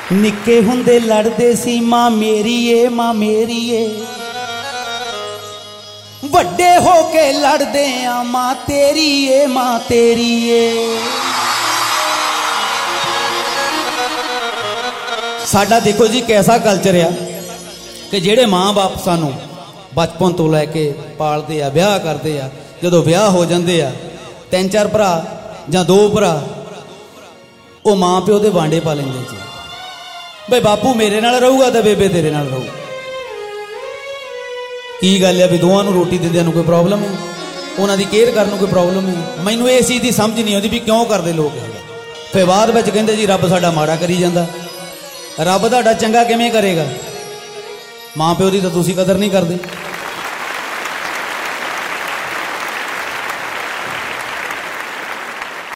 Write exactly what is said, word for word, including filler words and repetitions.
निक्के हुंदे लड़दे सी मां मेरी ए मां मेरी ए, वड्डे होके लड़दे आ मां तेरी ए मां तेरी ए। साडा देखो जी कैसा कल्चर आ कि जेड़े माँ बाप सानू बचपन तो लैके पालते आ, ब्याह करते आ, जदों ब्याह हो जाते आ तीन चार भरा जां दो भरा, वो माँ प्यो दे वांडे पा लेंदे जी। भाई बापू मेरे नाल रहूगा तो बेबे तेरे नाल रहू। की गल है भी दोवां नूं रोटी दिंदिआं नूं कोई प्रॉब्लम है, उन्हां दी केयर करन नूं कोई प्रॉब्लम है? मैनूं इस चीज़ की समझ नहीं आती भी क्यों करते लोग ये। फिर बाद विच कहंदे जी रब साडा माड़ा करी जांदा। रब तुहाडा चंगा किवें करेगा? माँ प्यो की तो तुसीं कदर नहीं करते।